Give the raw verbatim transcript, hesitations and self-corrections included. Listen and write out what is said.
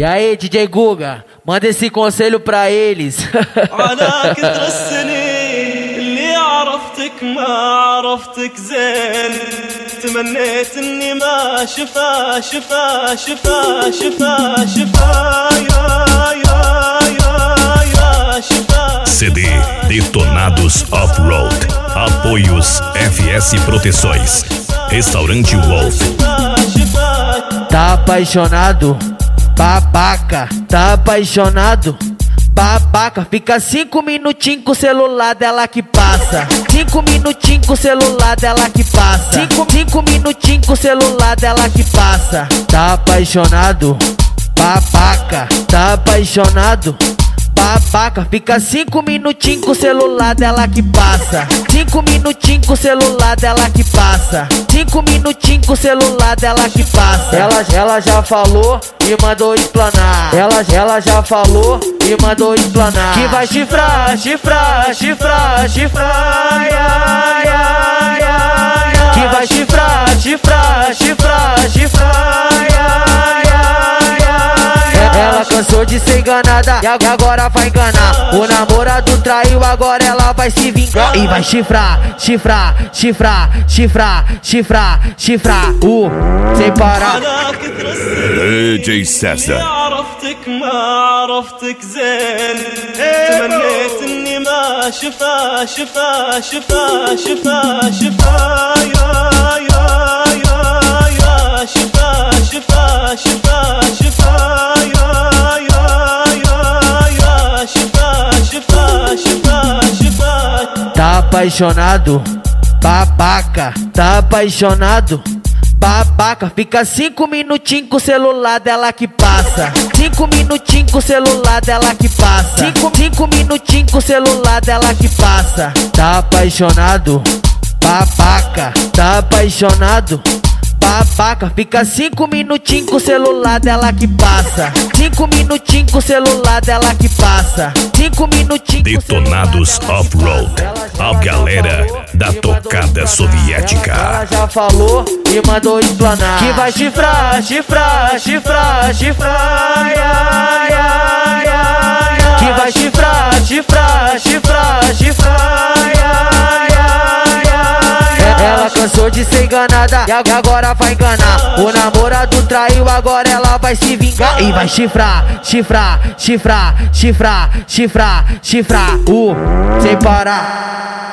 E aí, D J Guga, manda esse conselho pra eles. على كثر السنين اللي عرفتك ما عرفتك زين تمنيت اني ما شفا شفا شفا شفا شفا يا يا يا يا شفا. C D Detonados Off-Road. Apoios F S Proteções. Restaurante Wolf. Tá apaixonado? Babaca. Tá apaixonado? Babaca. Fica cinco minutinhos com o celular dela que passa. Cinco minutinhos com o celular dela que passa. Cinco, cinco minutinhos com o celular dela que passa. Tá apaixonado? Babaca. Tá apaixonado? Babaca, fica cinco minutinhos com o celular dela que passa. Cinco minutinhos com o celular dela que passa. Cinco minutinhos com o celular dela que passa. Ela, ela já falou e mandou explanar. Ela, ela já falou e mandou explanar. Que vai chifrar, chifrar, chifrar, chifrar, ai, ai, ai, ai. Que vai chifrar, chifrar, chifrar, chifrar, ai, ai, ai, ai. Ela cansou de ser enganada e agora vai enganar. O namorado traiu, agora ela vai se vingar. E vai chifrar, chifrar, chifrar, chifrar, chifrar, chifrar. Uh, sem parar. D J César. عرفتك ما عرفتك زين تمنيت اني ما شفا شفا شفا شفا شفا يا يا يا يا شفا شفا شفا شفا يا يا يا يا شفا شفا شفا شفا. Tá apaixonado? Babaca. Tá apaixonado? Babaca, fica cinco minutinhos com o celular dela que passa. Cinco minutinhos com o celular dela que passa. Cinco, cinco minutinhos com o celular dela que passa. Tá apaixonado? Babaca. Tá apaixonado? Babaca, fica cinco minutinhos com o celular dela que passa. Cinco minutinhos com o celular dela que passa. Cinco minutinhos. Detonados Off-Road. A galera da tocada soviética. Ela já falou e mandou explanar. Que vai chifrar, chifrar, chifrar, chifrar, ai, ai, ai, ai. Que vai chifrar, chifrar, chifrar, chifrar, ai, ai, ai, ai. Ela cansou de ser enganada e agora vai enganar. O namorado traiu, agora ela vai se vingar. E vai chifrar, chifrar, chifrar, chifrar, chifrar, chifrar. Uh, sem parar.